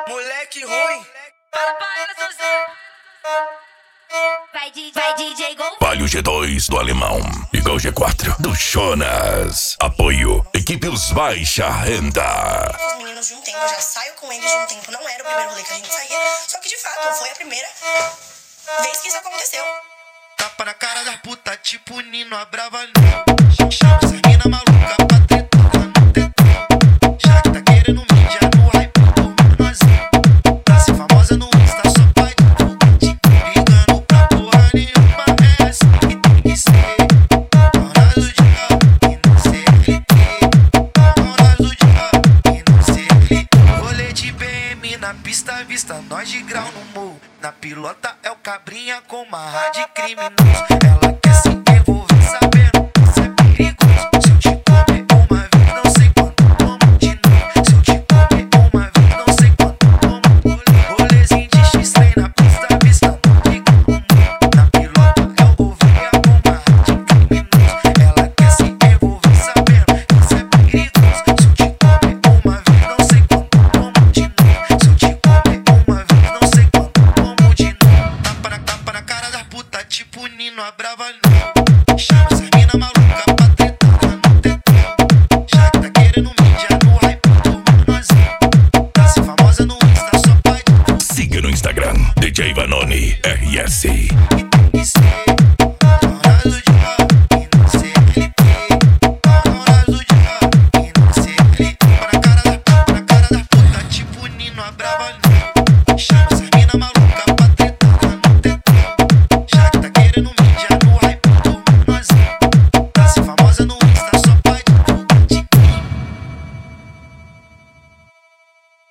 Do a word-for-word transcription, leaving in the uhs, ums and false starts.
Moleque ruim. Fala pra ela, Sozinho. Vai, D J, vai D J Gol. Vale o G dois do Alemão, igual o G quatro do Jonas. Apoio, equipe Os Baixa Renda. Os meninos de um tempo, eu já saio com eles de um tempo. Não era o primeiro rolê que a gente saía, só que de fato foi a primeira vez que isso aconteceu. Tapa na cara da puta, tipo Nino Abravanel. Chama essa mina maluca pra tretar no tetão. Já que tá querendo mídia no hype do menorzinho. Pra ser famosa no Insta, só pai de tudo. Tipo, ligando pra porra nenhuma. É assim que tem que ser. Horas do dia e não C L T. Horas do dia e não C L T. Rolê de B M na pista, vista nós de grau no morro. Na pilota é o cabrinha com marra de criminoso. Ela quer se envolver sabendo que isso é perigoso. Se eu te comer uma vez, não sei quando como de novo. Se eu te comer uma vez, não sei quando como rolê. Rolezinho de X-Trem na pista, vista no pico no morro. Na pilota é o ovelha com marra de criminoso. Ela quer se envolver sabendo que isso é perigoso. Se eu te comer uma vez, não sei quando como de novo. Se eu te comer uma vez, não sei quando como de novo. Tapa na, tapa na cara da puta, tipo Nino Abravanel. Chama essa mina maluca pra tretar no tetão. Já que tá querendo mídia no hype do menorzinho. Pra ser famosa no Insta, só pai de... Siga no Instagram, D J Vanoni R S.